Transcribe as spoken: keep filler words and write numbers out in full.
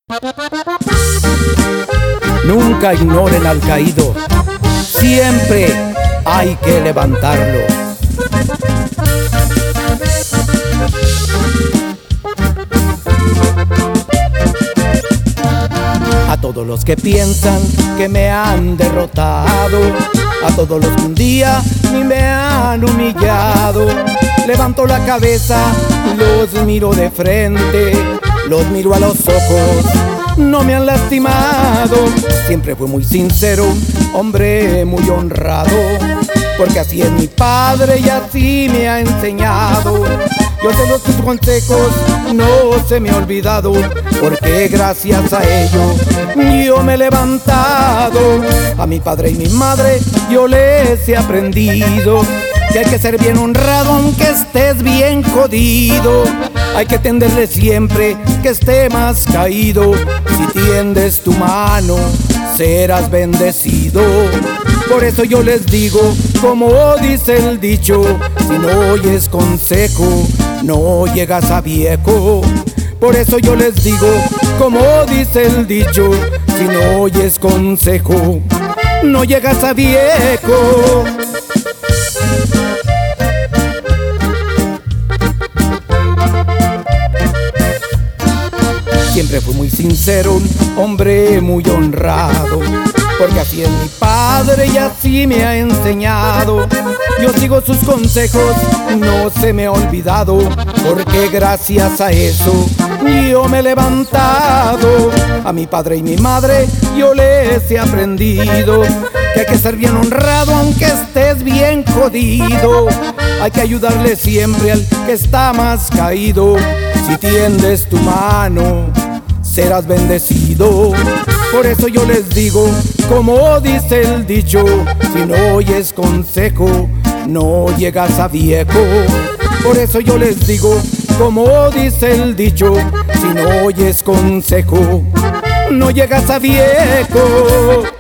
Nunca ignoren al caído, siempre hay que levantarlo. A todos los que piensan que me han derrotado, a todos los que un día ni me han humillado, levanto la cabeza, los miro de frente, los miro a los ojos, no me han lastimado. Siempre fui muy sincero, hombre muy honrado, porque así es mi padre y así me ha enseñado. Yo sé los sus consejos, no se me ha olvidado, porque gracias a ello yo me he levantado. A mi padre y mi madre yo les he aprendido que hay que ser bien honrado aunque estés bien jodido. Hay que tenderle siempre que esté más caído. Si tiendes tu mano serás bendecido. Por eso yo les digo, como dice el dicho, si no oyes consejo, no llegas a viejo. Por eso yo les digo, como dice el dicho, si no oyes consejo, no llegas a viejo. Siempre fui muy sincero, hombre muy honrado, porque así es mi padre y así me ha enseñado. Yo sigo sus consejos, no se me ha olvidado, porque gracias a eso yo me he levantado. A mi padre y mi madre yo les he aprendido que hay que ser bien honrado aunque estés bien jodido. Hay que ayudarle siempre al que está más caído. Si tiendes tu mano serás bendecido. Por eso yo les digo, como dice el dicho, si no oyes consejo, no llegas a viejo. Por eso yo les digo, como dice el dicho, si no oyes consejo, no llegas a viejo.